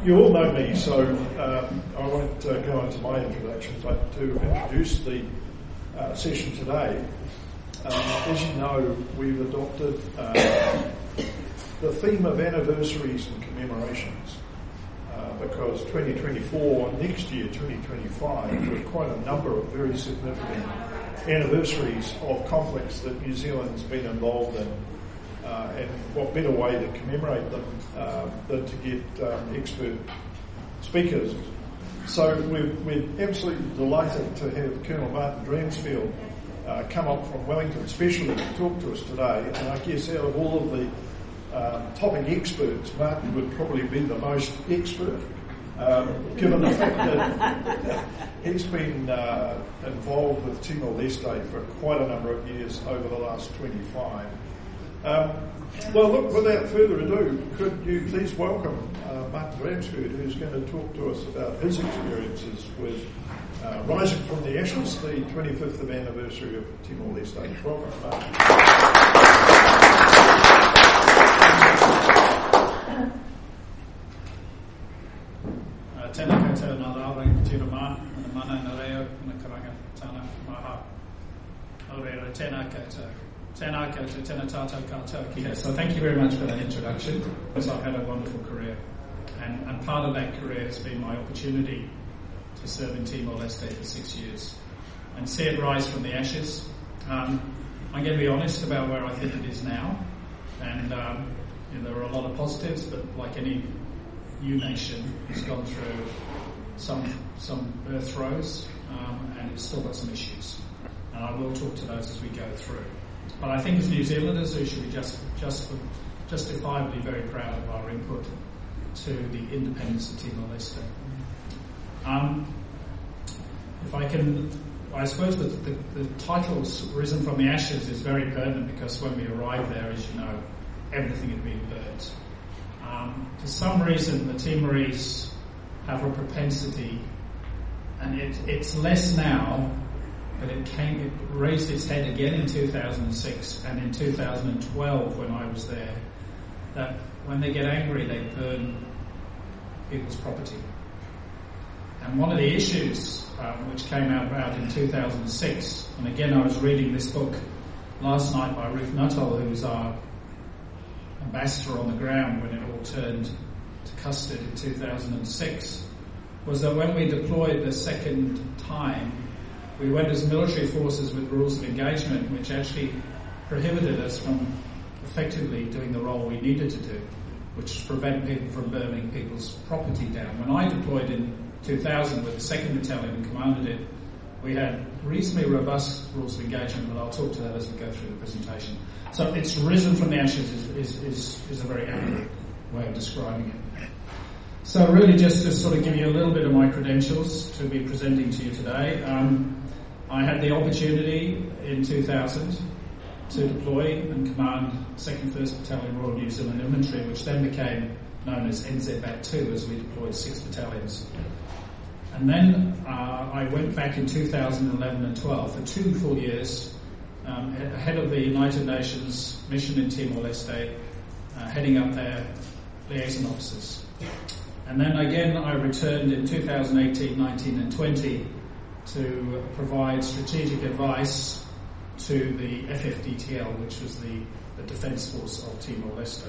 You all know me, so I won't go into my introduction, but to introduce the session today. As you know, we've adopted the theme of anniversaries and commemorations because 2024, next year 2025, there are quite a number of very significant anniversaries of conflicts that New Zealand's been involved in. And what better way to commemorate them than to get expert speakers. So we're absolutely delighted to have Colonel Martin Dransfield come up from Wellington especially to talk to us today. And I guess out of all of the topic experts, Martin would probably be the most expert, given the fact that he's been involved with Timor-Leste for quite a number of years over the last 25. Well, look, without further ado, could you please welcome Martin Dransfield, who's going to talk to us about his experiences with Rising from the Ashes, the 25th anniversary of Timor-Leste. Welcome, Martin. Tēnā koutou ngā rāwai tira mā, ngā mana ngā reo, ngā karanga tāna maha. Aurera, tēnā koutou. Tēnā koutou, tēnā tātou katoa kia. So thank you very much for that introduction. I've had a wonderful career. And part of that career has been my opportunity to serve in Timor-Leste for 6 years and see it rise from the ashes. I'm going to be honest about where I think it is now. And there are a lot of positives, but like any new nation, it's gone through some birth throes, and it's still got some issues. And I will talk to those as we go through. But I think as New Zealanders, we should be justifiably very proud of our input to the independence of Timor-Leste. If I can, I suppose the title's Risen from the Ashes is very pertinent because when we arrived there, as you know, everything had been burnt. For some reason, the Timorese have a propensity, and it's less now, but it raised its head again in 2006 and in 2012 when I was there, that when they get angry, they burn people's property. And one of the issues which came out in 2006, and again I was reading this book last night by Ruth Nuttall, who's our ambassador on the ground when it all turned to Custard in 2006, was that when we deployed the second time, we went as military forces with rules of engagement which actually prohibited us from effectively doing the role we needed to do, which is prevent people from burning people's property down. When I deployed in 2000 with the 2nd Battalion and commanded it, we had reasonably robust rules of engagement, but I'll talk to that as we go through the presentation. So it's risen from the ashes is a very accurate way of describing it. So really just to sort of give you a little bit of my credentials to be presenting to you today. I had the opportunity in 2000 to deploy and command 2nd 1st Battalion Royal New Zealand Infantry, which then became known as NZBAT2 as we deployed 6 battalions. And then I went back in 2011 and 12 for 2 full years, head of the United Nations mission in Timor-Leste, heading up their liaison officers. And then again I returned in 2018, 19 and 20 to provide strategic advice to the FFDTL, which was the Defence Force of Timor-Leste.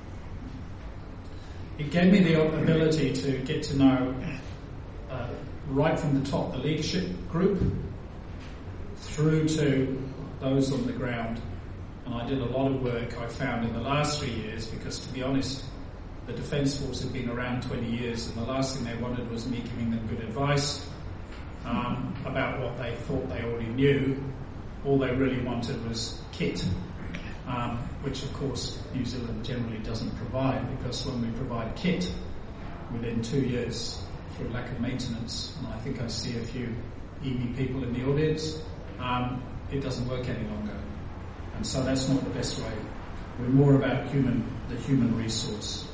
It gave me the ability to get to know right from the top the leadership group through to those on the ground. And I did a lot of work I found in the last 3 years because, to be honest, the Defence Force had been around 20 years and the last thing they wanted was me giving them good advice about what they thought they already knew. All they really wanted was kit, which of course New Zealand generally doesn't provide, because when we provide kit within 2 years through lack of maintenance, and I think I see a few EB people in the audience, it doesn't work any longer. And so that's not the best way. We're more about the human resource.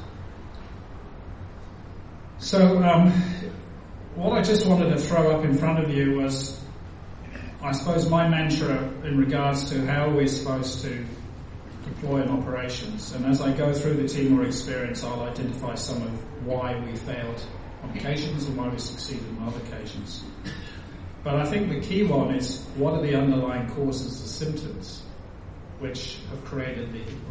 So what I just wanted to throw up in front of you was, I suppose, my mantra in regards to how we're supposed to deploy in operations. And as I go through the Timor experience, I'll identify some of why we failed on occasions and why we succeeded on other occasions. But I think the key one is, what are the underlying causes, the symptoms, which have created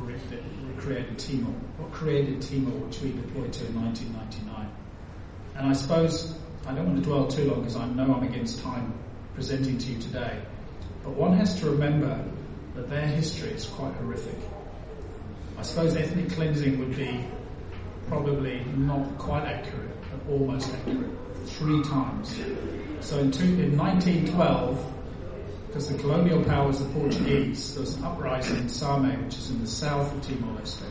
Timor? What created Timor, which we deployed to in 1999? And I suppose, I don't want to dwell too long because I know I'm against time presenting to you today, but one has to remember that their history is quite horrific. I suppose ethnic cleansing would be probably not quite accurate, but almost accurate, 3 times. So in 1912, because the colonial power was the Portuguese, there was an uprising in Same, which is in the south of Timor-Leste,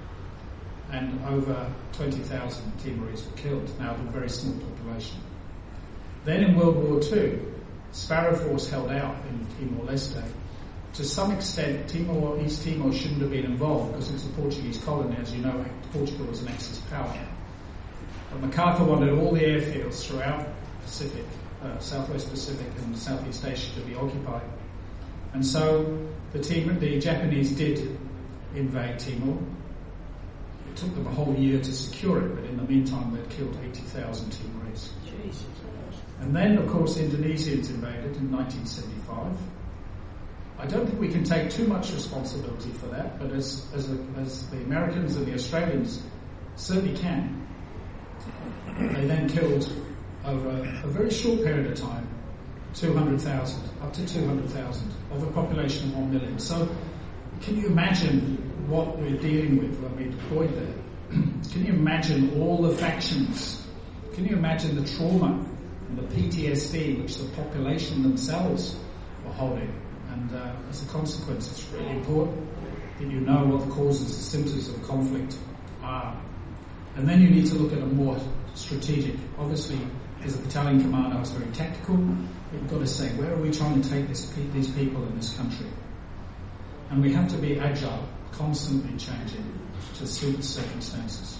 and over 20,000 Timorese were killed, now of a very small population. Then in World War II, Sparrow Force held out in Timor-Leste. To some extent, East Timor shouldn't have been involved because it was a Portuguese colony. As you know, Portugal was an Axis power. But MacArthur wanted all the airfields throughout Pacific, Southwest Pacific and Southeast Asia to be occupied. And so the Japanese did invade Timor. It took them a whole year to secure it, but in the meantime they'd killed 80,000 Timorese. Jesus. And then, of course, the Indonesians invaded in 1975. I don't think we can take too much responsibility for that, but as the Americans and the Australians certainly can. They then killed, over a very short period of time, 200,000, up to 200,000, of a population of 1 million. So can you imagine what we're dealing with when we deployed there? Can you imagine all the factions? Can you imagine the trauma and the PTSD which the population themselves were holding? And as a consequence, it's really important that you know what the causes, the symptoms of conflict are. And then you need to look at a more strategic. Obviously, as a battalion commander, I was very tactical. You've got to say, where are we trying to take these people in this country? And we have to be agile, constantly changing to suit the circumstances.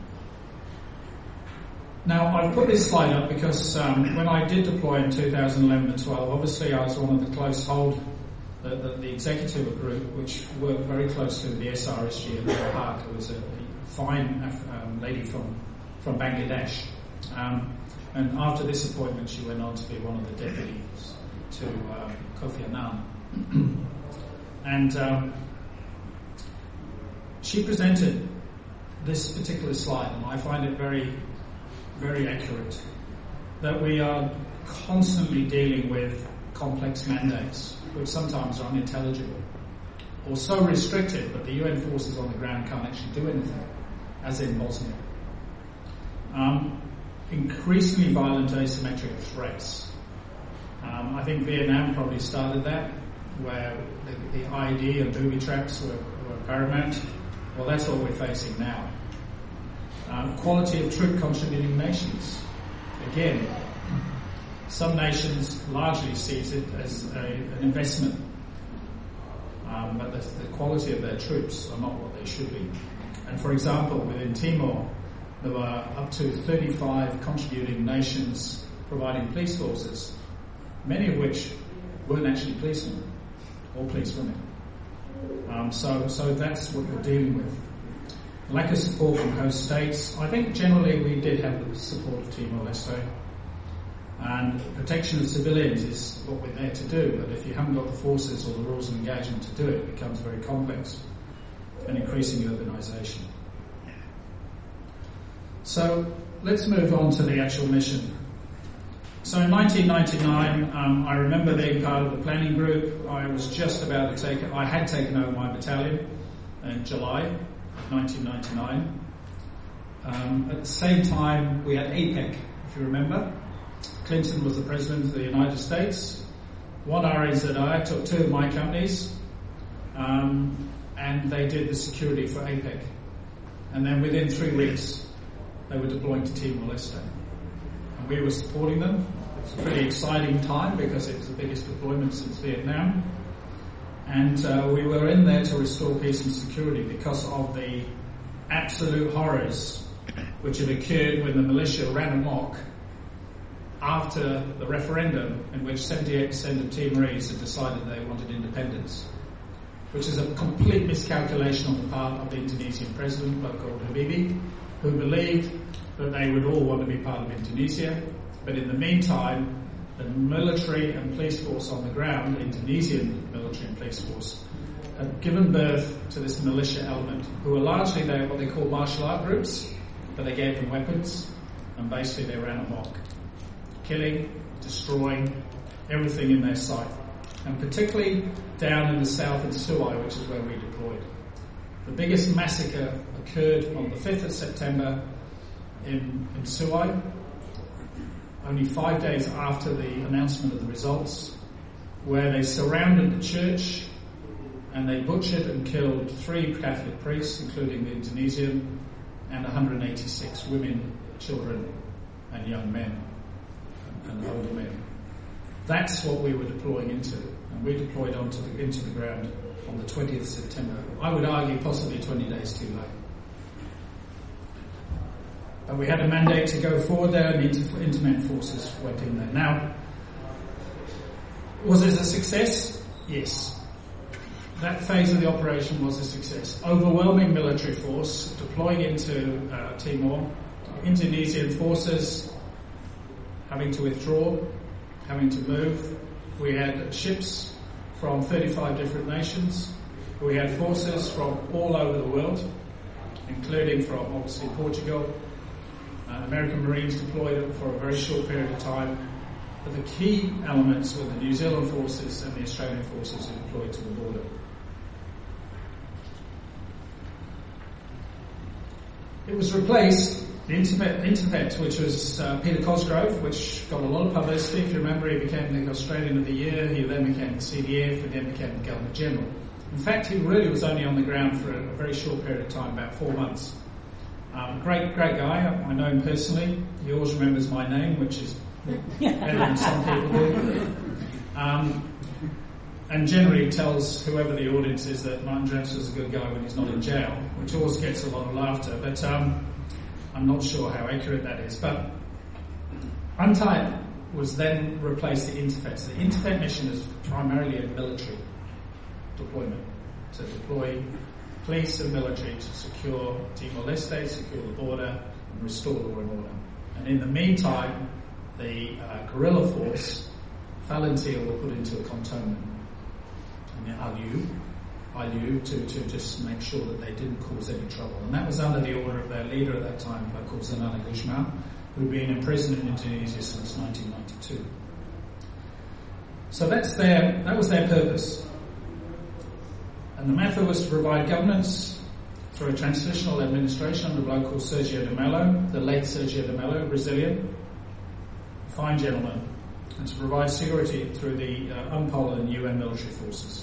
Now, I've put this slide up because when I did deploy in 2011 and 12, obviously I was one of the close hold, the executive group, which worked very closely with the SRSG and Laura Hart, who was a fine lady from Bangladesh. And after this appointment, she went on to be one of the deputies to Kofi Annan. And she presented this particular slide, and I find it very, very accurate, that we are constantly dealing with complex mandates, which sometimes are unintelligible, or so restricted that the UN forces on the ground can't actually do anything, as in Bosnia. Increasingly violent asymmetric threats. I think Vietnam probably started that, where the IED and booby traps were paramount. Well, that's what we're facing now. Quality of troop contributing nations. Again, some nations largely sees it as an investment, but the quality of their troops are not what they should be. And for example, within Timor, there were up to 35 contributing nations providing police forces, many of which weren't actually policemen or policewomen. So that's what we're dealing with. Lack of support from host states. I think generally we did have the support of Timor-Leste, and protection of civilians is what we're there to do, but if you haven't got the forces or the rules of engagement to do it, it becomes very complex, and increasing urbanisation. So let's move on to the actual mission. So in 1999, I remember being part of the planning group. I was just about to I had taken over my battalion in July of 1999. At the same time, we had APEC, if you remember. Clinton was the President of the United States. One RNZI took 2 of my companies, and they did the security for APEC. And then within 3 weeks, they were deploying to Timor-Leste. And we were supporting them. It was a pretty exciting time because it was the biggest deployment since Vietnam. And we were in there to restore peace and security because of the absolute horrors which had occurred when the militia ran amok after the referendum in which 78% of Timorese had decided they wanted independence. which is a complete miscalculation on the part of the Indonesian president, called Habibie, who believed that they would all want to be part of Indonesia. But in the meantime, the military and police force on the ground, the Indonesian military and police force, had given birth to this militia element, who were largely what they call martial art groups, but they gave them weapons, and basically they ran amok, killing, destroying everything in their sight. And particularly down in the south in Suai, which is where we deployed. The biggest massacre occurred on the 5th of September in Suai, only 5 days after the announcement of the results, where they surrounded the church and they butchered and killed 3 Catholic priests, including the Indonesian, and 186 women, children and young men and older men. That's what we were deploying into, and we deployed into the ground on the 20th of September. I would argue possibly 20 days too late. But we had a mandate to go forward there, and the Interment forces went in there. Now, was it a success? Yes. That phase of the operation was a success. Overwhelming military force deploying into Timor, Indonesian forces having to withdraw, having to move. We had ships from 35 different nations. We had forces from all over the world, including from, obviously, Portugal. American Marines deployed for a very short period of time. But the key elements were the New Zealand forces and the Australian forces who deployed to the border. It was replaced, the Interment, which was Peter Cosgrove, which got a lot of publicity. If you remember, he became the Australian of the Year, he then became the CDF, and then became the Governor General. In fact, he really was only on the ground for a very short period of time, about 4 months. Great guy, I know him personally. He always remembers my name, which is better than some people do. And generally tells whoever the audience is that Martin Jones is a good guy when he's not in jail, which always gets a lot of laughter, but I'm not sure how accurate that is. But UNTIE was then replaced the Interfet. So the Interfet mission is primarily a military deployment, to deploy police and military to secure Timor-Leste, secure the border, and restore law and order. And in the meantime, the guerrilla force, Valentia, were put into a cantonment in Alu to just make sure that they didn't cause any trouble. And that was under the order of their leader at that time, called Zanana Gusman, who'd been imprisoned in Indonesia since 1992. So that was their purpose. And the method was to provide governance through a transitional administration under a bloke called Sergio de Mello, the late Sergio de Mello, Brazilian, fine gentleman, and to provide security through the UNPOL and UN military forces.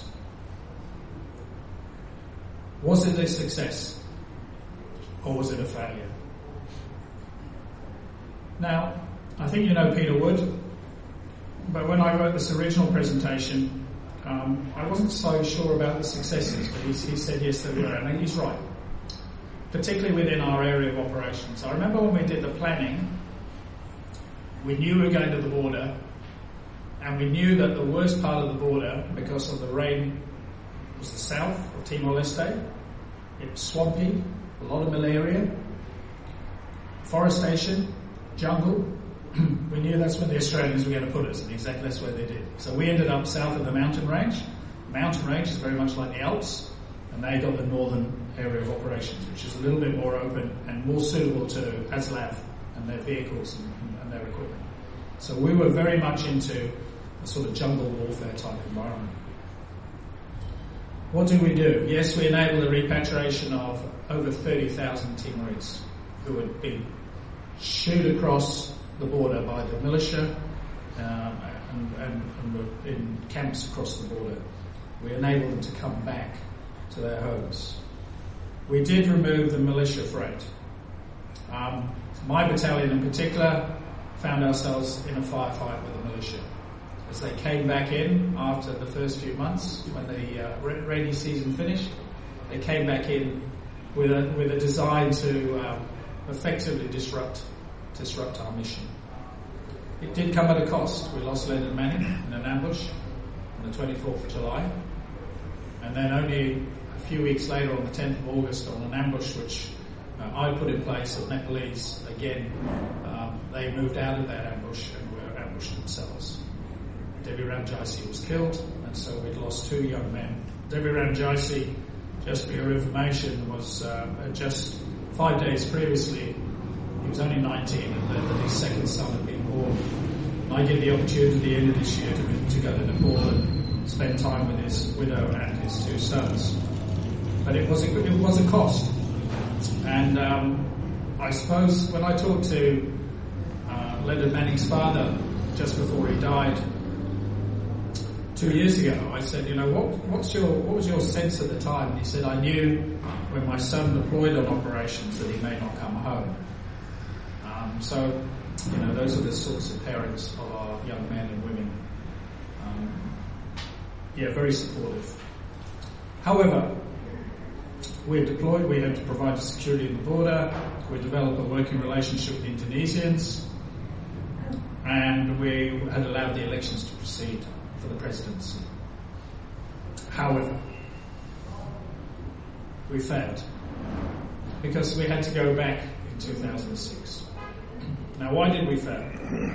Was it a success, or was it a failure? Now, I think you know Peter Wood, but when I wrote this original presentation, I wasn't so sure about the successes, but he said yes, they were, and he's right, particularly within our area of operations. I remember when we did the planning, we knew we were going to the border, and we knew that the worst part of the border, because of the rain, was the south of Timor-Leste. It was swampy, a lot of malaria, forestation, jungle. We knew that's where the Australians were going to put us, and exactly that's where they did. So we ended up south of the mountain range. The mountain range is very much like the Alps, and they got the northern area of operations, which is a little bit more open and more suitable to ASLAF and their vehicles and their equipment. So we were very much into a sort of jungle warfare type environment. What did we do? Yes, we enabled the repatriation of over 30,000 Timorese who had been shooed across the border by the militia and were in camps across the border. We enabled them to come back to their homes. We did remove the militia freight. My battalion in particular found ourselves in a firefight with the militia. As they came back in after the first few months, when the rainy season finished, they came back in with a design to effectively disrupt our mission. It did come at a cost. We lost Leonard Manning in an ambush on the 24th of July, And then only a few weeks later, on the 10th of August, on an ambush which I put in place of Nepalese, again, they moved out of that ambush and were ambushed themselves. Devi Ramjaisi was killed, and so we'd lost 2 young men. Devi Ramjaisi, just for your information, was just 5 days previously, he was only 19, and then his second son had been born. And I get the opportunity at the end of this year to go to Nepal and spend time with his widow and his 2 sons. But it was a cost. And I suppose when I talked to Leonard Manning's father just before he died 2 years ago, I said, what was your sense at the time? And he said, I knew when my son deployed on operations that he may not come home. So, those are the sorts of parents of our young men and women. Very supportive. However, we're deployed, we had to provide security in the border, we developed a working relationship with Indonesians, and we had allowed the elections to proceed for the presidency. However, we failed because we had to go back in 2006. Now, why did we fail?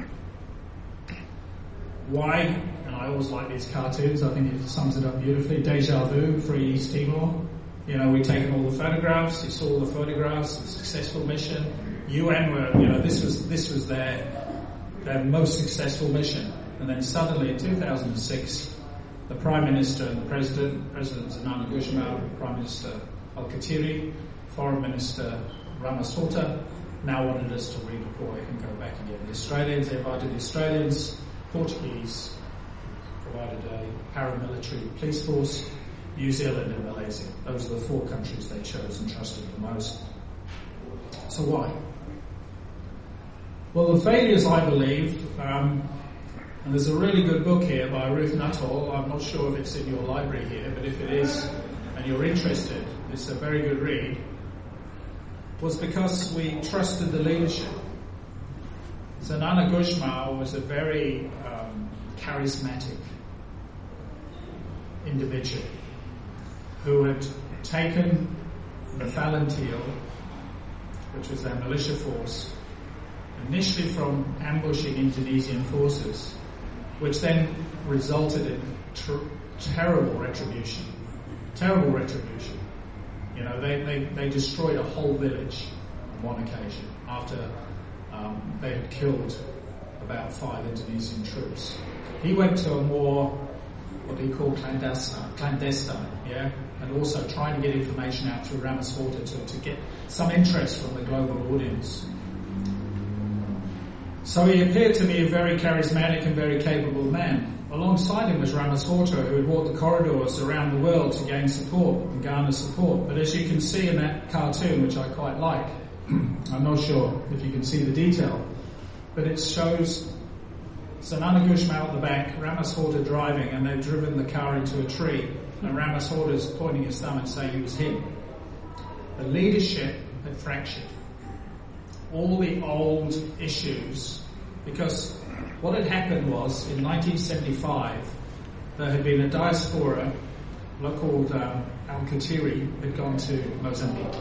Why? And I always like these cartoons, I think it sums it up beautifully. Deja vu, Free East Timor. We'd taken all the photographs, you saw all the photographs, the successful mission. UN were, this was their most successful mission. And then suddenly in 2006, the Prime Minister and the President Zanana Gusmao, Prime Minister Al-Khatiri, Foreign Minister Ramaphosa, now wanted us to redeploy and go back again. The Australians, they invited the Australians, Portuguese provided a paramilitary police force, New Zealand and Malaysia. Those are the 4 countries they chose and trusted the most. So why? Well, the failures, I believe, and there's a really good book here by Ruth Nuttall. I'm not sure if it's in your library here, but if it is and you're interested, it's a very good read, was because we trusted the leadership. Zanana Gusmao was a very charismatic individual who had taken the Falantil, which was their militia force, initially from ambushing Indonesian forces, which then resulted in terrible retribution. Terrible retribution. They destroyed a whole village on one occasion after they had killed about 5 Indonesian troops. He went to a more, what he called clandestine, and also trying to get information out through Ramaphosa to get some interest from the global audience. So he appeared to be a very charismatic and very capable man. Alongside him was Ramaphosa, who had walked the corridors around the world to gain support and garner support. But as you can see in that cartoon, which I quite like, I'm not sure if you can see the detail, but it shows Zanana Gusmao at the back, Ramaphosa driving, and they've driven the car into a tree, and Ramaphosa's pointing his thumb and saying it was him. The leadership had fractured. All the old issues, because what had happened was, in 1975, there had been a diaspora called Al-Khatiri had gone to Mozambique.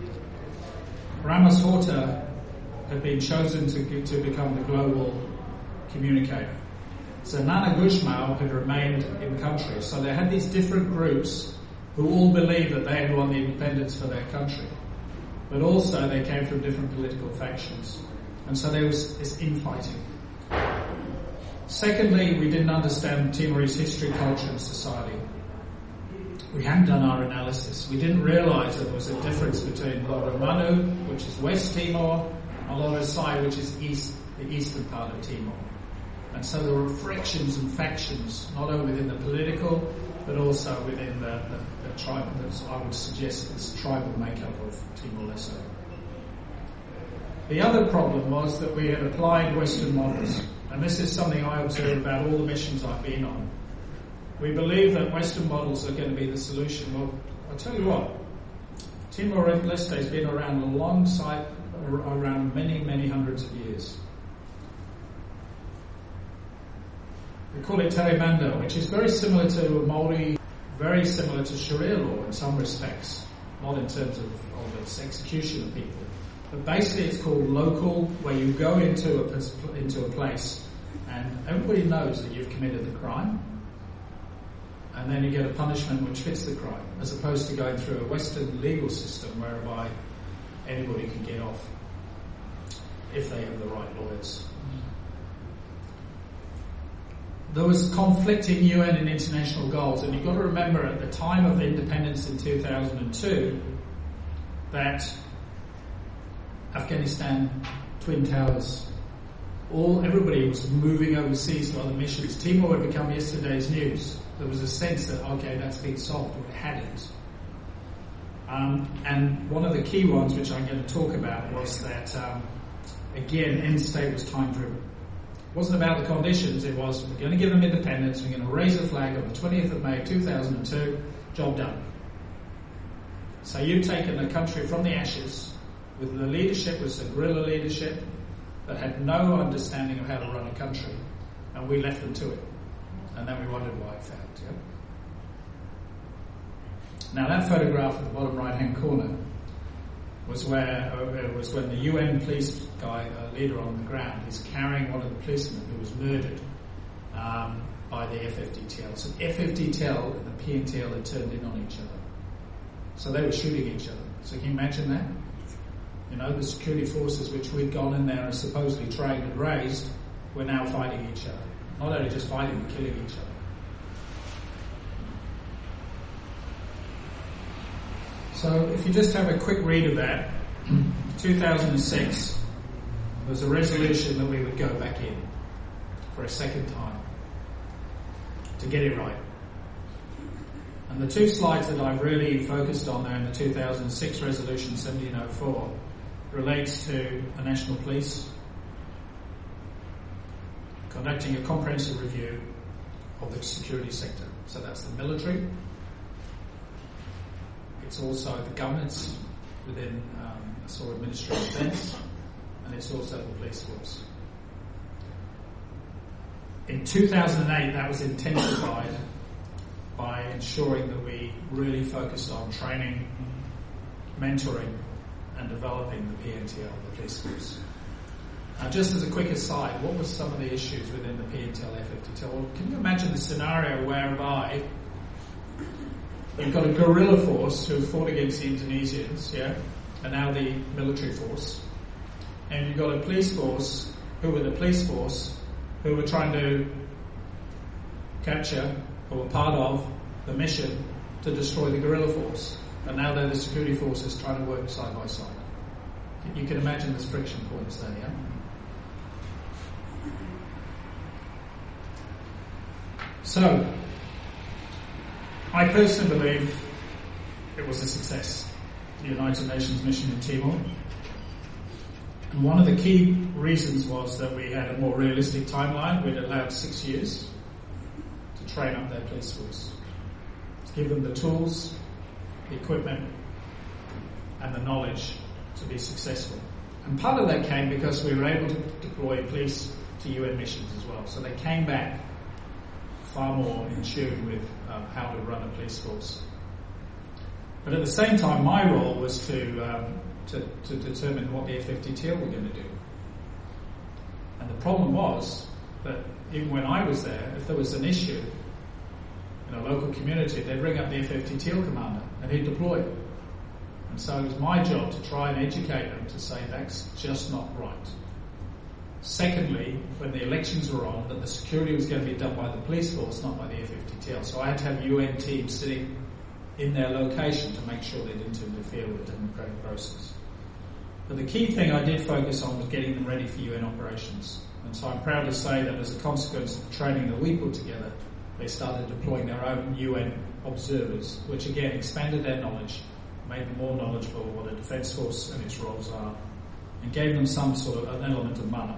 Ramaphosa had been chosen to become the global communicator. Zanana Gusmao had remained in country. So they had these different groups who all believed that they had won the independence for their country. But also they came from different political factions. And so there was this infighting. Secondly, we didn't understand Timorese history, culture and society. We hadn't done our analysis. We didn't realise that there was a difference between Loromanu, which is West Timor, and Lorosai, which is the eastern part of Timor. And so there were frictions and factions, not only within the political, but also within the tribal, I would suggest this tribal makeup of Timor-Leste. The other problem was that we had applied Western models, and this is something I observe about all the missions I've been on. We believe that Western models are going to be the solution. Well, I'll tell you what, Timor-Leste has been around around many, many hundreds of years. We call it Telemando, which is very similar to Maori very similar to Sharia law in some respects, not in terms of its execution of people. But basically it's called local, where you go into a place and everybody knows that you've committed the crime, and then you get a punishment which fits the crime, as opposed to going through a Western legal system whereby anybody can get off if they have the right lawyers. There was conflicting UN and international goals, and you've got to remember at the time of independence in 2002 that Afghanistan, Twin Towers, everybody was moving overseas to other missions. Timor had become yesterday's news. There was a sense that, okay, that's been solved, but it hadn't. And one of the key ones, which I'm going to talk about, was that, again, end state was time-driven. It wasn't about the conditions, it was, we're going to give them independence, we're going to raise a flag on the 20th of May 2002, job done. So you've taken the country from the ashes, with the leadership was the guerrilla leadership that had no understanding of how to run a country, and we left them to it. And then we wondered why it failed. Yeah? Now that photograph at the bottom right-hand corner was when the UN police guy, leader on the ground, is carrying one of the policemen who was murdered by the FFDTL. So FFDTL and the PNTL had turned in on each other. So they were shooting each other. So can you imagine that? You know, the security forces which we'd gone in there and supposedly trained and raised were now fighting each other. Not only just fighting, but killing each other. So if you just have a quick read of that, 2006 was a resolution that we would go back in for a second time to get it right. And the two slides that I've really focused on there in the 2006 resolution 1704 relates to the National Police conducting a comprehensive review of the security sector. So that's the military. It's also the governance within the sort of Ministry of Defence, and it's also the police force. In 2008, that was intensified by ensuring that we really focused on training, mentoring, and developing the PNTL, the police force. Now, just as a quick aside, what were some of the issues within the PNTL, FFDTL? Well, can you imagine the scenario whereby you've got a guerrilla force who fought against the Indonesians, and now the military force, and you've got a police force who were the police force who were trying to capture, or were part of, the mission to destroy the guerrilla force, and now they're the security forces trying to work side by side. You can imagine there's friction points there, yeah? So, I personally believe it was a success, the United Nations mission in Timor. And one of the key reasons was that we had a more realistic timeline. We'd allowed 6 years to train up their police force, to give them the tools, the equipment, and the knowledge to be successful. And part of that came because we were able to deploy police to UN missions as well. So they came back far more in tune with how to run a police force. But at the same time, my role was to determine what the FFDTL were going to do. And the problem was that even when I was there, if there was an issue in a local community, they'd ring up the FFDTL commander and he'd deploy it. And so it was my job to try and educate them to say that's just not right. Secondly, when the elections were on, that the security was going to be done by the police force, not by the FFDTL. So I had to have UN teams sitting in their location to make sure they didn't interfere with the democratic process. But the key thing I did focus on was getting them ready for UN operations. And so I'm proud to say that as a consequence of the training that we put together, they started deploying their own UN observers, which again expanded their knowledge, made them more knowledgeable of what a defence force and its roles are, and gave them some sort of an element of mana.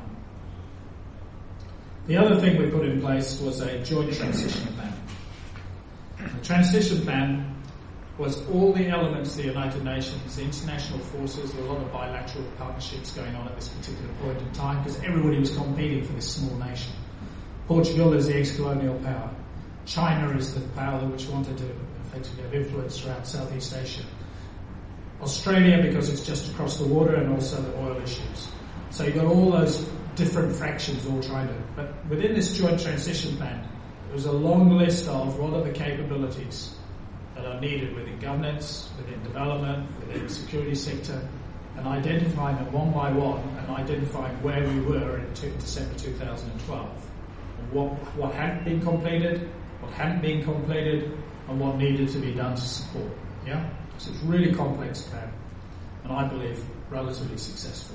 The other thing we put in place was a joint transition plan. The transition plan was all the elements of the United Nations, the international forces, there were a lot of bilateral partnerships going on at this particular point in time because everybody was competing for this small nation. Portugal is the ex-colonial power. China is the power which wanted to effectively have influence throughout Southeast Asia. Australia, because it's just across the water, and also the oil issues. So you've got all those different fractions all trying to... But within this joint transition plan, there was a long list of what are the capabilities that are needed within governance, within development, within the security sector, and identifying them one by one, and identifying where we were in December 2012. And what hadn't been completed, what hadn't been completed, and what needed to be done to support. Yeah? So it's a really complex plan, and I believe relatively successful.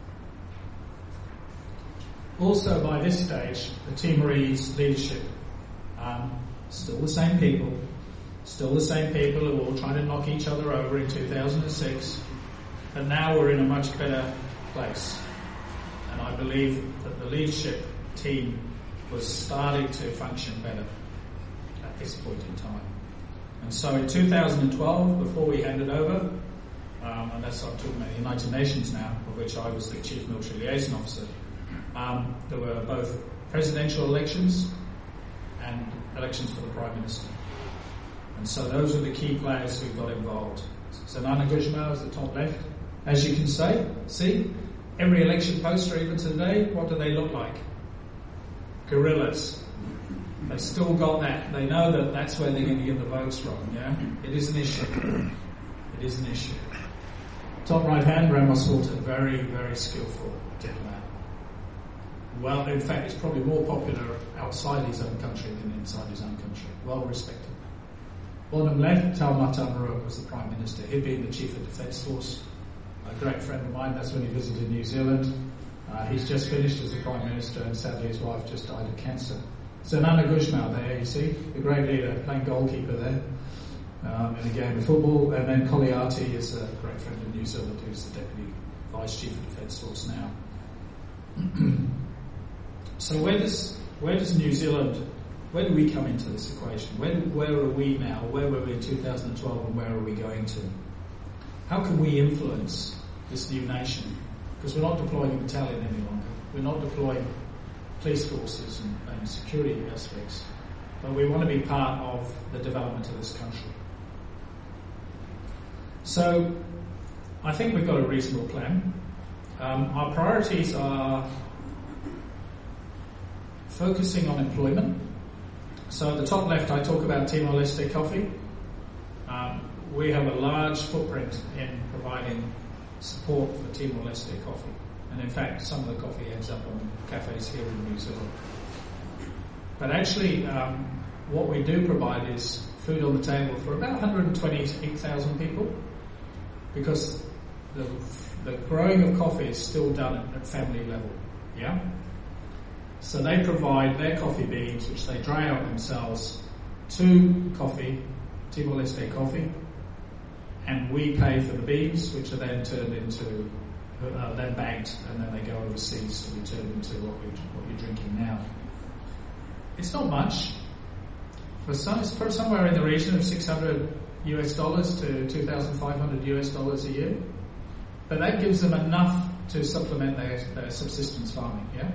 Also, by this stage, the Timorese leadership, still the same people who were all trying to knock each other over in 2006, and now we're in a much better place. And I believe that the leadership team was starting to function better at this point in time. And so in 2012, before we handed over, and that's I'm talking about the United Nations now, of which I was the Chief Military Liaison Officer, there were both presidential elections and elections for the Prime Minister. And so those are the key players who got involved. So Nana Gujmal is the top left. As you can see, every election poster, even today, what do they look like? Guerrillas. They still got that. They know that that's where they're going to get the votes from, yeah? It is an issue. It is an issue. Top right hand, Ramos Horta, very, very skillful diplomat. Well, in fact, he's probably more popular outside his own country than inside his own country. Well respected. Bottom left, Tau Matamarua was the Prime Minister. He'd been the Chief of Defence Force. A great friend of mine, that's when he visited New Zealand. He's just finished as the Prime Minister, and sadly his wife just died of cancer. So Nana Gujmal there, you see, the great leader, playing goalkeeper there in a game of football. And then Koliati is a great friend of New Zealand, who's the Deputy Vice Chief of Defence Force now. So where does New Zealand, where do we come into this equation? Where are we now? Where were we in 2012 and where are we going to? How can we influence this new nation? Because we're not deploying a battalion any longer. We're not deploying police forces and security aspects. But we want to be part of the development of this country. So I think we've got a reasonable plan. Our priorities are focusing on employment. So at the top left, I talk about Timor-Leste coffee. We have a large footprint in providing support for Timor-Leste coffee. And in fact, some of the coffee ends up on cafes here in New Zealand. But actually, what we do provide is food on the table for about 128,000 people, because the growing of coffee is still done at family level. Yeah? So they provide their coffee beans, which they dry out themselves, to coffee, Timor-Leste coffee, and we pay for the beans, which are then turned into, then bagged, and then they go overseas to be turned into what you're drinking now. It's not much. It's somewhere in the region of $600 to $2,500 a year. But that gives them enough to supplement their subsistence farming, yeah?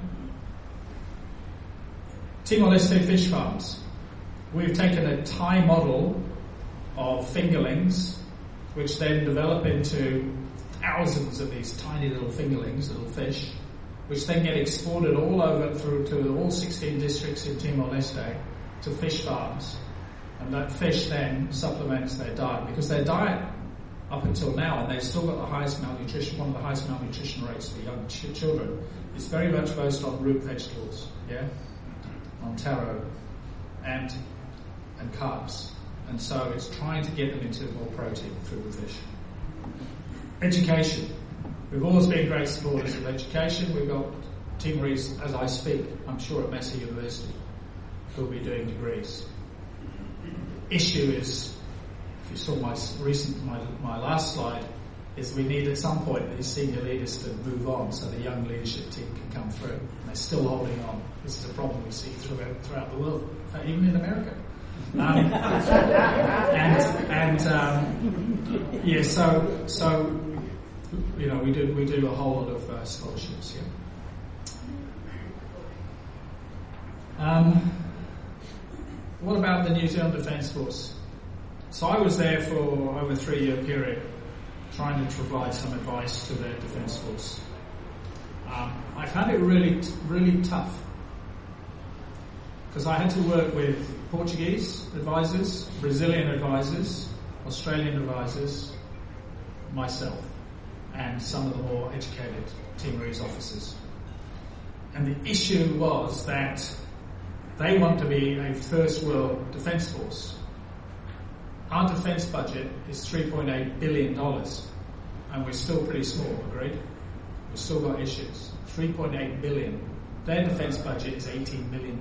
Timor-Leste fish farms. We've taken a Thai model of fingerlings, which then develop into thousands of these tiny little fingerlings, little fish, which then get exported all over through to all 16 districts in Timor-Leste to fish farms. And that fish then supplements their diet, because their diet up until now, and they've still got the highest malnutrition, one of the highest malnutrition rates for young children, is very much based on root vegetables, yeah, on taro and carbs. And so it's trying to get them into more protein through the fish. Education. We've always been great supporters of education. We've got Timorese, as I speak, I'm sure at Massey University, who'll be doing degrees. Issue is, if you saw my last slide, is we need at some point these senior leaders to move on so the young leadership team can come through. And they're still holding on. This is a problem we see throughout the world, in fact, even in America. So you know, we do a whole lot of scholarships here. what about the New Zealand Defence Force? So I was there for over a 3-year period, trying to provide some advice to their Defence Force. I found it really, really tough, because I had to work with Portuguese advisors, Brazilian advisors, Australian advisors, myself, and some of the more educated Timorese officers. And the issue was that they want to be a first world defence force. Our defence budget is $3.8 billion, and we're still pretty small, agreed? We've still got issues. 3.8 billion. Their defence budget is $18 million.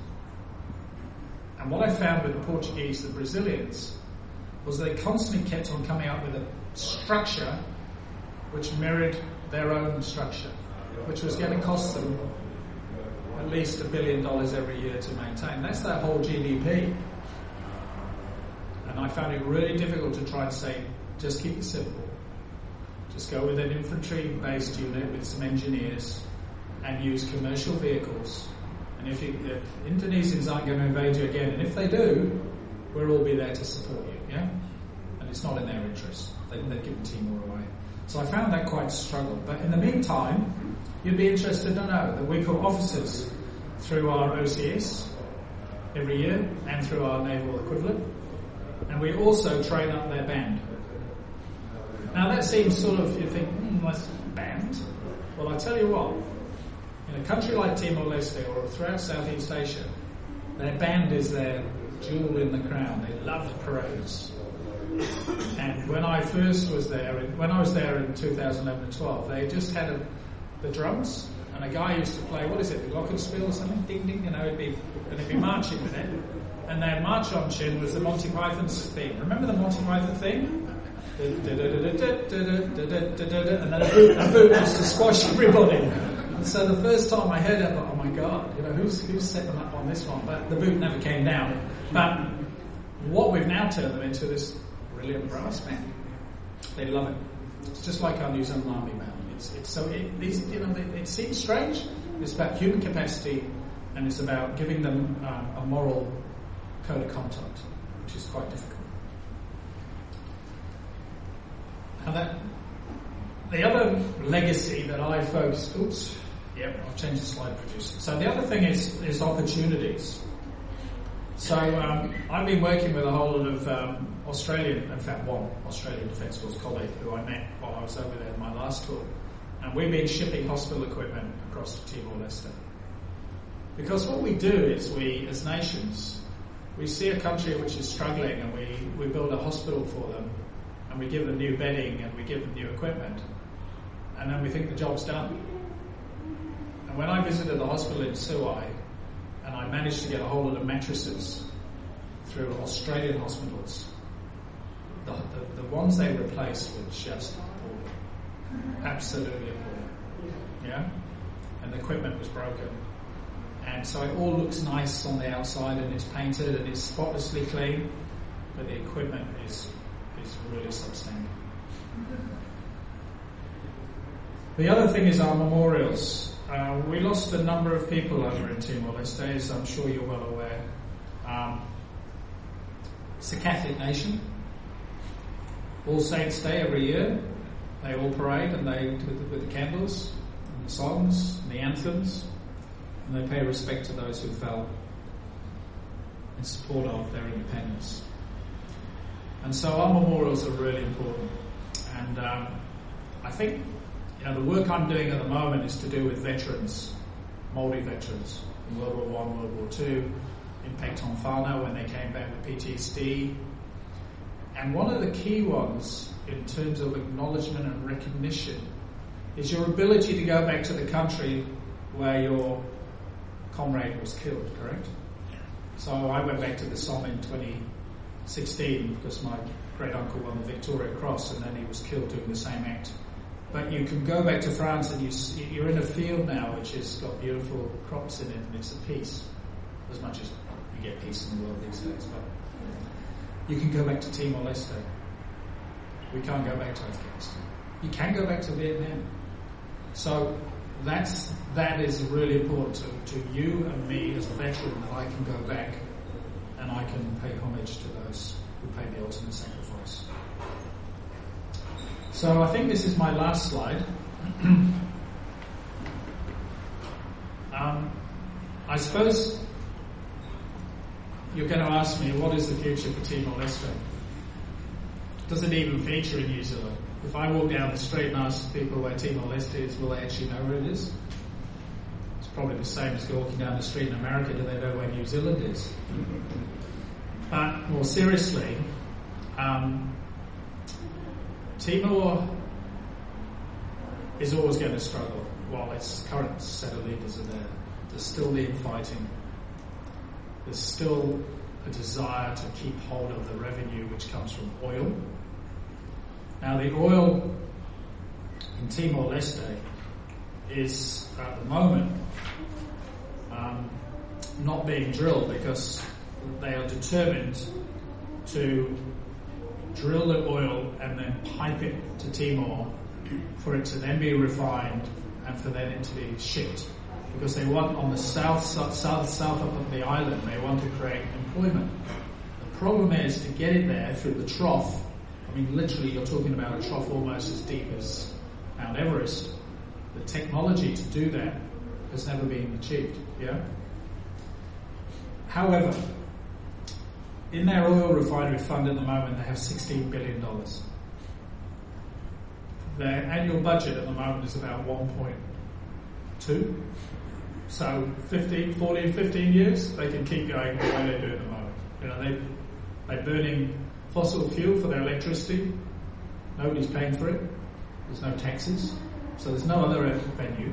And what I found with the Portuguese, the Brazilians, was they constantly kept on coming up with a structure which mirrored their own structure, which was going to cost them at least $1 billion every year to maintain. That's their whole GDP. And I found it really difficult to try and say, just keep it simple. Just go with an infantry-based unit with some engineers and use commercial vehicles. And if Indonesians aren't going to invade you again, and if they do, we'll all be there to support you, yeah? And it's not in their interest. They've given Timor away. So I found that quite a struggle. But in the meantime, you'd be interested to know that we put officers through our OCS every year and through our naval equivalent. And we also train up their band. Now that seems sort of, you think, that's band. Well, I tell you what, in a country like Timor-Leste or throughout Southeast Asia, their band is their jewel in the crown. They love parades. And when I first was there, when I was there in 2011 and 12, they just had the drums, and a guy used to play, what is it, the glockenspiel or something? Ding, ding, it'd be marching with it. And their march on chin was the Monty Python's theme. Remember the Monty Python theme? And then a boot used to squash everybody. And so the first time I heard it, I thought, oh my God, who's set them up on this one? But the boot never came down. But what we've now turned them into this brilliant brass band. They love it. It's just like our New Zealand Army band. It seems strange. It's about human capacity, and it's about giving them a moral code of conduct, which is quite difficult. Now the other legacy that I focus... I've changed the slide, producer. So the other thing is opportunities. So I've been working with a whole lot of Australian, in fact one Australian Defence Force colleague who I met while I was over there in my last tour. And we've been shipping hospital equipment across to Timor-Leste. Because what we do is we, as nations, we see a country which is struggling and we build a hospital for them, and we give them new bedding and we give them new equipment, and then we think the job's done. And when I visited the hospital in Suai, and I managed to get a whole lot of mattresses through Australian hospitals, the ones they replaced were just appalling. Absolutely appalling. Yeah? And the equipment was broken. And so it all looks nice on the outside, and it's painted and it's spotlessly clean, but the equipment is really substandard. The other thing is our memorials. We lost a number of people over in Timor-Leste, as I'm sure you're well aware. It's a Catholic nation. All Saints' Day every year. They all parade and with the candles and the songs and the anthems, and they pay respect to those who fell in support of their independence. And so our memorials are really important. And I think the work I'm doing at the moment is to do with veterans, Māori veterans, in World War I, World War II, impact on whānau when they came back with PTSD. And one of the key ones in terms of acknowledgement and recognition is your ability to go back to the country where your comrade was killed, correct? So I went back to the Somme in 2016 because my great uncle won the Victoria Cross, and then he was killed doing the same act. But you can go back to France and you're in a field now which has got beautiful crops in it, and it's a peace, as much as you get peace in the world these days. But you can go back to Timor-Leste. We can't go back to Afghanistan. You can go back to Vietnam. So that is really important to you and me as a veteran, that I can go back and and I can pay homage to those who paid the ultimate sacrifice. So I think this is my last slide. I suppose you're going to ask me, what is the future for Timor-Leste? Does it even feature in New Zealand? If I walk down the street and ask people where Timor-Leste is, will they actually know where it is? It's probably the same as walking down the street in America. Do they know where New Zealand is? But more seriously, Timor is always going to struggle while its current set of leaders are there. There's still the infighting. There's still a desire to keep hold of the revenue which comes from oil. Now, the oil in Timor-Leste is, at the moment, not being drilled because they are determined to drill the oil and then pipe it to Timor for it to then be refined and for then it to be shipped. Because they want, on the south up of the island, they want to create employment. The problem is to get it there through the trough. I mean, literally, you're talking about a trough almost as deep as Mount Everest. The technology to do that has never been achieved. Yeah. However, in their oil refinery fund at the moment, they have $16 billion. Their annual budget at the moment is about 1.2. So 15 years, they can keep going the way they do at the moment. You know, they're burning fossil fuel for their electricity. Nobody's paying for it. There's no taxes. So there's no other revenue.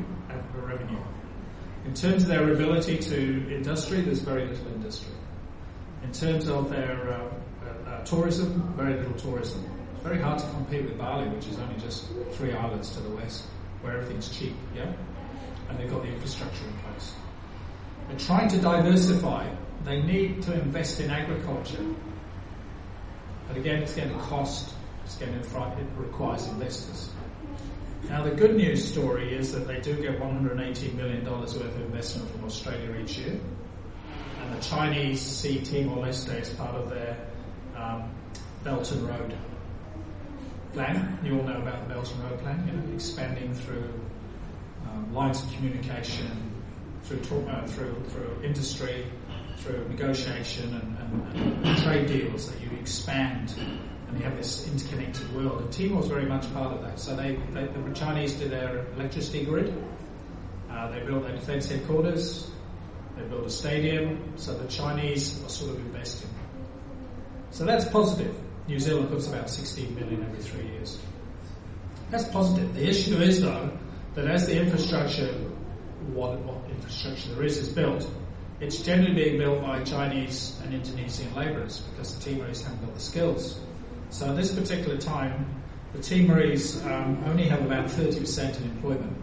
In terms of their ability to industry, there's very little industry. In terms of their tourism, very little tourism. It's very hard to compete with Bali, which is only just 3 islands to the west, where everything's cheap, yeah? And they've got the infrastructure in place. They're trying to diversify. They need to invest in agriculture. But again, it's going to cost. It requires investors. Now, the good news story is that they do get $118 million worth of investment from Australia each year. And the Chinese see Timor-Leste as part of their Belt and Road plan. You all know about the Belt and Road plan, you know, expanding through lines of communication, through industry, through negotiation and trade deals that you expand, and you have this interconnected world. And Timor's very much part of that. So the Chinese did their electricity grid. They built their defence headquarters. They built a stadium. So the Chinese are sort of investing. So that's positive. New Zealand puts about 16 million every 3 years. That's positive. The issue is, though, that as the infrastructure, what infrastructure there is built, it's generally being built by Chinese and Indonesian labourers because the Timorese haven't got the skills. So at this particular time, the Timorese only have about 30% in employment,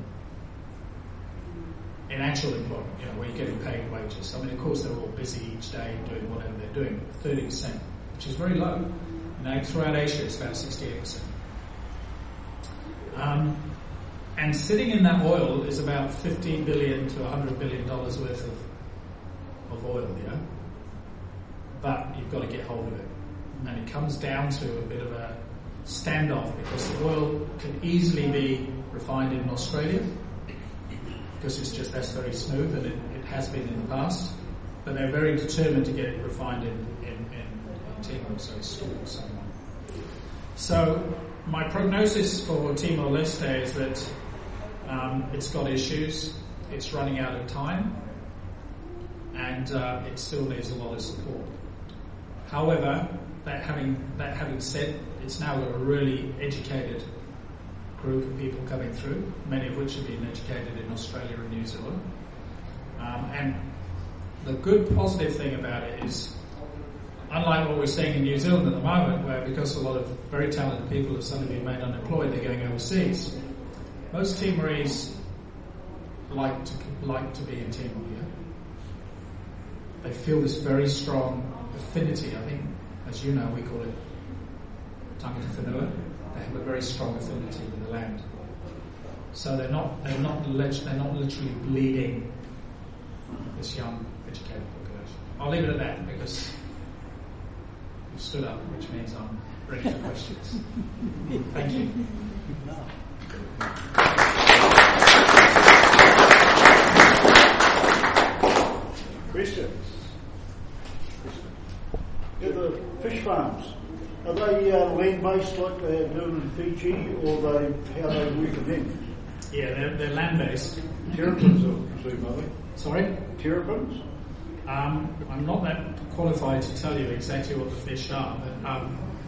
in actual employment, you know, where you're getting paid wages. I mean, of course, they're all busy each day doing whatever they're doing, 30%, which is very low. Now, throughout Asia, it's about 68%. And sitting in that oil is about $15 billion to $100 billion worth of oil, yeah? But you've got to get hold of it. And it comes down to a bit of a standoff because the oil can easily be refined in Australia because that's very smooth and it has been in the past. But they're very determined to get it refined in Timor, so it's stored somewhere. So my prognosis for Timor-Leste is that it's got issues, it's running out of time, and it still needs a lot of support. However, that having said, it's now got a really educated group of people coming through, many of which have been educated in Australia and New Zealand. And the good positive thing about it is, unlike what we're seeing in New Zealand at the moment, where because a lot of very talented people have suddenly been made unemployed, they're going overseas. Most Timorese like to be in Timor. Yeah? They feel this very strong affinity. I think, as you know, we call it tangata whenua. They have a very strong affinity with the land. So they're not literally bleeding this young, educated population. I'll leave it at that because stood up, which means I'm ready for questions. Thank you. Questions? Yeah, the fish farms, are they land-based like they're doing in Fiji, or how they work in them? Yeah, they're land-based. Terrapins, I presume, are they? Sorry? Terrapins? I'm not that qualified to tell you exactly what the fish are, but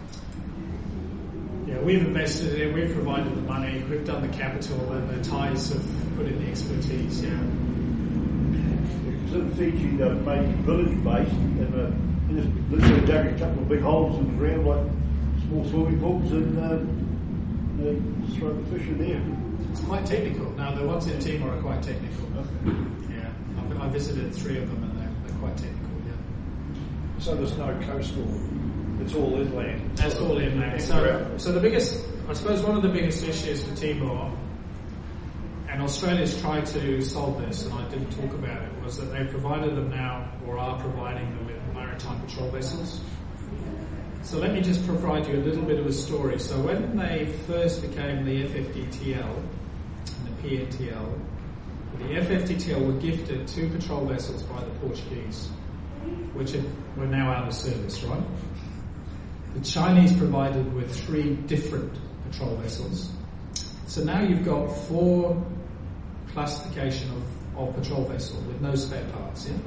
we've invested in it, we've provided the money, we've done the capital, and the Thais have put in the expertise, Because in Fiji they're maybe village-based, and they just literally dug a couple of big holes in the ground like small swimming pools, and they throw the fish in there. It's quite technical. Now, the ones in Timor are quite technical. Okay. Yeah, I visited 3 of them, and they're quite technical, yeah. So there's no coastal, it's all inland. That's all inland. So the biggest, I suppose one of the biggest issues for Timor, and Australia's tried to solve this, and I didn't talk about it, was that they provided them now, or are providing them with maritime patrol vessels. So let me just provide you a little bit of a story. So when they first became the FFDTL and the PNTL, the FFDTL were gifted 2 patrol vessels by the Portuguese, which were now out of service, right? The Chinese provided with 3 different patrol vessels. So now you've got 4 classification of patrol vessel with no spare parts, yeah?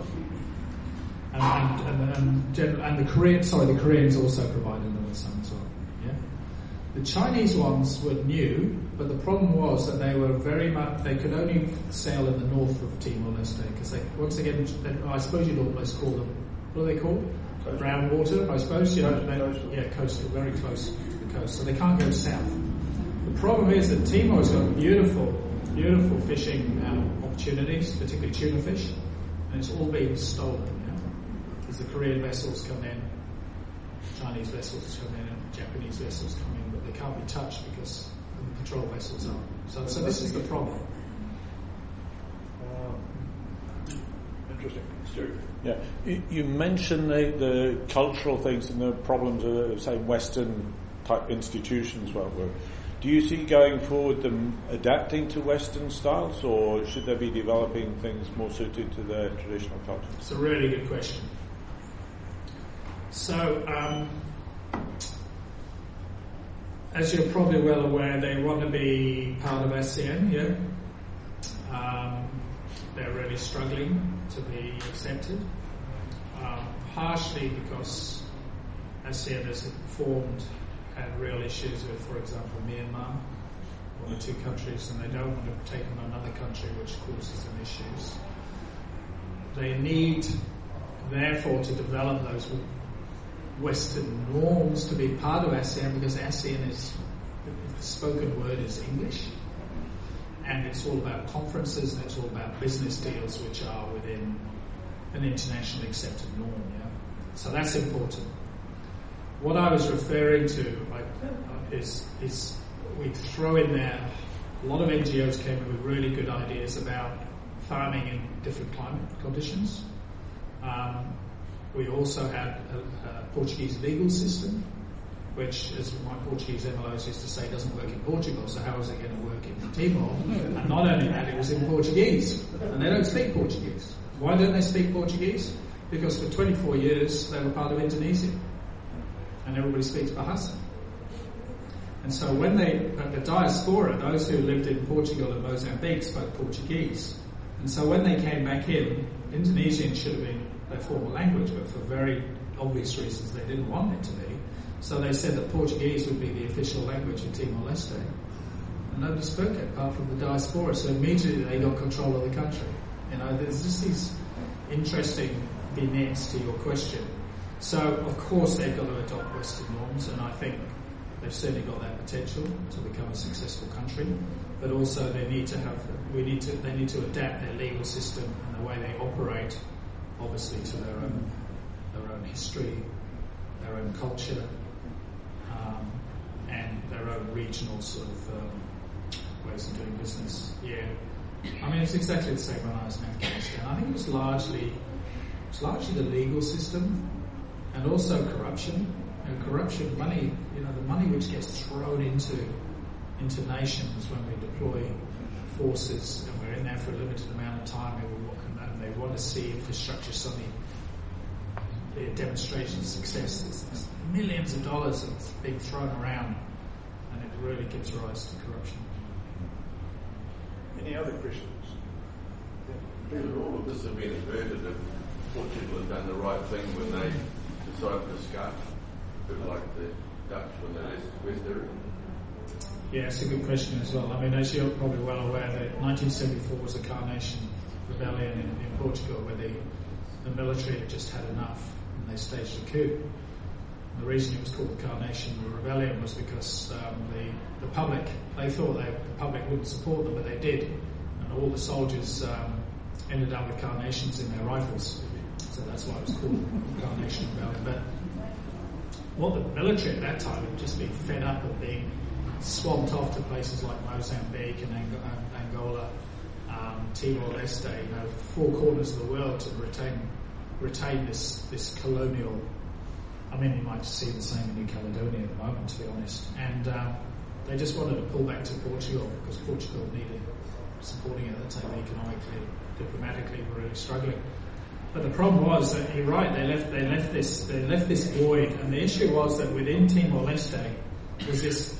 And the Koreans also provided them with some as well. Yeah, the Chinese ones were new, but the problem was that they were they could only sail in the north of Timor-Leste because once again, I suppose you'd almost call them, what are they called? Coastal. Brown water, I suppose. Coastal, very close to the coast, so they can't go south. The problem is that Timor's got beautiful fishing opportunities, particularly tuna fish, and it's all being stolen. As the Korean vessels come in, Chinese vessels come in, and Japanese vessels come in, but they can't be touched because the patrol vessels are. So this is the problem. Interesting. Stu? Yeah, you mentioned the cultural things and the problems of, say, Western type institutions won't work. Do you see going forward them adapting to Western styles, or should they be developing things more suited to their traditional culture? It's a really good question. So, as you're probably well aware, they want to be part of ASEAN, yeah? They're really struggling to be accepted, partially because ASEAN has had real issues with, for example, Myanmar, one or 2 countries, and they don't want to take on another country which causes them issues. They need, therefore, to develop those Western norms to be part of ASEAN, because ASEAN is, the spoken word is English, and it's all about conferences and it's all about business deals which are within an internationally accepted norm. Yeah? So that's important. What I was referring to is we throw in there, a lot of NGOs came in with really good ideas about farming in different climate conditions. We also had a Portuguese legal system, which, as my Portuguese MLOs used to say, doesn't work in Portugal, so how is it going to work in Timor? And not only that, it was in Portuguese, and they don't speak Portuguese. Why don't they speak Portuguese? Because for 24 years they were part of Indonesia, and everybody speaks Bahasa. And so when the diaspora, those who lived in Portugal and Mozambique spoke Portuguese. And so when they came back in, Indonesian should have been their formal language, but for very obvious reasons they didn't want it to be. So they said that Portuguese would be the official language in Timor-Leste. And nobody spoke it apart from the diaspora, so immediately they got control of the country. You know, there's just these interesting vignettes to your question. So, of course, they've got to adopt Western norms, and I think they've certainly got that potential to become a successful country. But also, they need to adapt their legal system and the way they operate, obviously, to their own history, their own culture, and their own regional sort of ways of doing business. Yeah, I mean, it's exactly the same when I was in Afghanistan. I think it was largely the legal system, and also corruption. corruption, money, the money which gets thrown into nations when we deploy forces and we're in there for a limited amount of time and they want to see infrastructure suddenly demonstration success. There's millions of dollars that's being thrown around, and it really gives rise to corruption. Any other questions? Peter, all of this has been averted if Portugal had done the right thing when they decided to escape, a bit like the Dutch when they left West Area. Yeah, it's a good question as well. I mean, as you're probably well aware, that 1974 was a Carnation Rebellion in Portugal where the military had just had enough and they staged a coup. And the reason it was called the Carnation Rebellion was because the public, they thought the public wouldn't support them, but they did. And all the soldiers ended up with carnations in their rifles. So that's why it was called Carnation Rebellion. But what the military at that time had just been fed up of being swamped off to places like Mozambique and Angola, Timor-Leste, four corners of the world to retain this colonial. I mean, you might see the same in New Caledonia at the moment, to be honest. And they just wanted to pull back to Portugal because Portugal needed supporting at the time economically, diplomatically, were really struggling. But the problem was that you're right. They left this void, and the issue was that within Timor-Leste was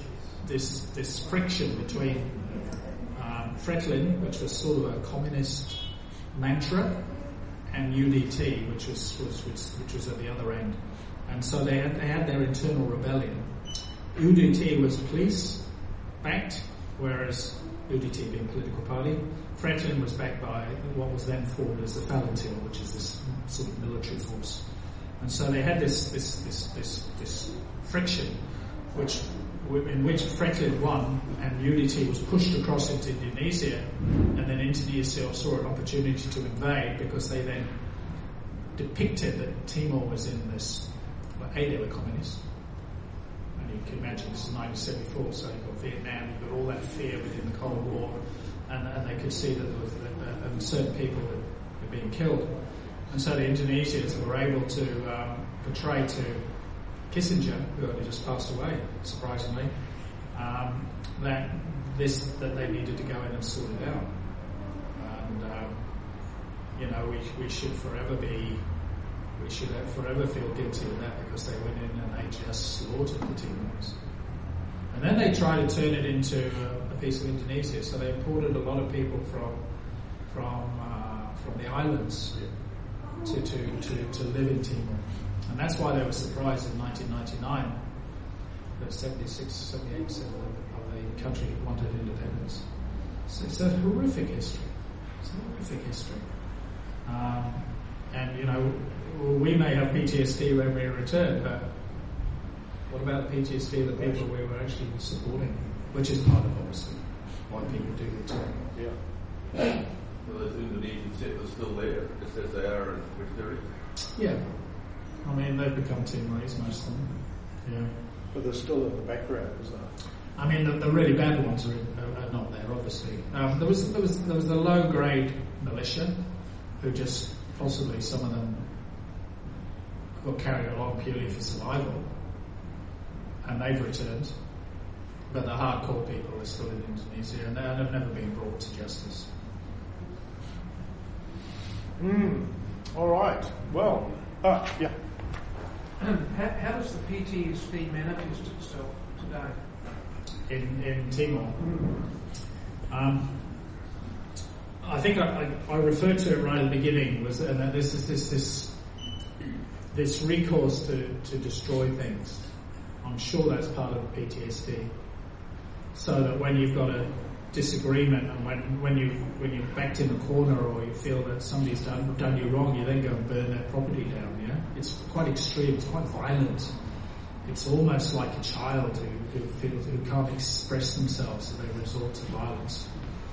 this friction between Fretilin, which was sort of a communist mantra, and UDT, which was at the other end. And so they had their internal rebellion. UDT was police-backed, whereas UDT being a political party, Fretilin was backed by what was then formed as the Falantil, which is this sort of military force. And so they had this friction, in which Fretilin won, and UDT was pushed across into Indonesia, and then Indonesia saw an opportunity to invade because they then depicted that Timor was in this. They were communists. And you can imagine this is 1974, so you've got Vietnam, you've got all that fear within the Cold War, and they could see that there was certain people were being killed. And so the Indonesians were able to portray to Kissinger, who had just passed away, surprisingly, that they needed to go in and sort it out. And we should forever feel guilty of that because they went in and they just slaughtered the Timorese. And then they tried to turn it into a piece of Indonesia. So they imported a lot of people from the islands to live in Timor. And that's why they were surprised in 1999 that 78% of the country wanted independence. So it's a horrific history. And we may have PTSD when we return, but what about the PTSD of the people we were actually supporting? Which is part of, obviously, why people do return. Yeah. Well, those Indonesian settlers still there, just as they are in West Area. Yeah. I mean, they've become Timorese, most of them. Yeah. But they're still in the background, isn't it? I mean, the really bad ones are not there, obviously. There was the low-grade militia who just possibly some of them got carried along purely for survival, and they've returned. But the hardcore people are still in Indonesia, and they've never been brought to justice. All right. Well, yeah. How does the PTSD manifest itself today? In Timor? I think I referred to it right at the beginning, and that this is this recourse to destroy things. I'm sure that's part of the PTSD. So that when you've got a disagreement and when you're backed in a corner or you feel that somebody's done you wrong, you then go and burn their property down. Yeah, it's quite extreme. It's quite violent. It's almost like a child who can't express themselves, so they resort to violence.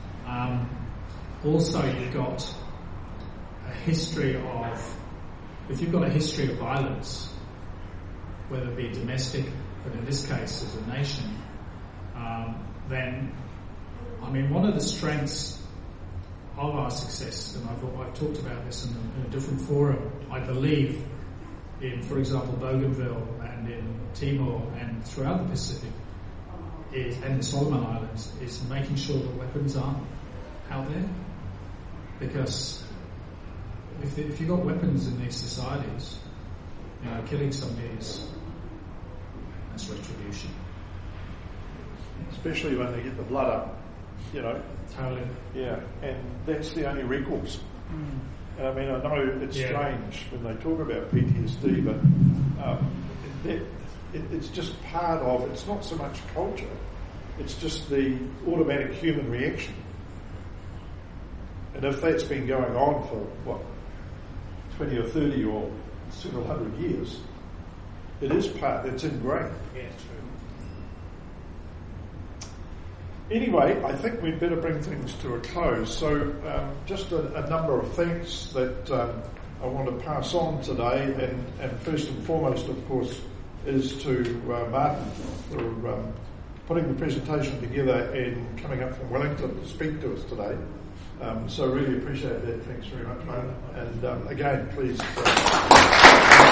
Also, you've got a history of, if you've got a history of violence, whether it be domestic, but in this case as a nation, then, I mean, one of the strengths of our success, and I've talked about this in a different forum, I believe, in, for example, Bougainville and in Timor and throughout the Pacific and the Solomon Islands is making sure that weapons aren't out there. Because if you've got weapons in these societies, killing somebody that's retribution. Especially when they get the blood up, Totally. Yeah, and that's the only recourse. And I mean, I know it's strange when they talk about PTSD, but it's just part of, it's not so much culture, it's just the automatic human reaction. And if that's been going on for, 20 or 30 or several hundred years, it's ingrained. Yeah, true. Anyway, I think we'd better bring things to a close. So just a number of thanks that I want to pass on today, and first and foremost, of course, is to Martin for putting the presentation together and coming up from Wellington to speak to us today. So really appreciate that. Thanks very much, Martin. And again, please...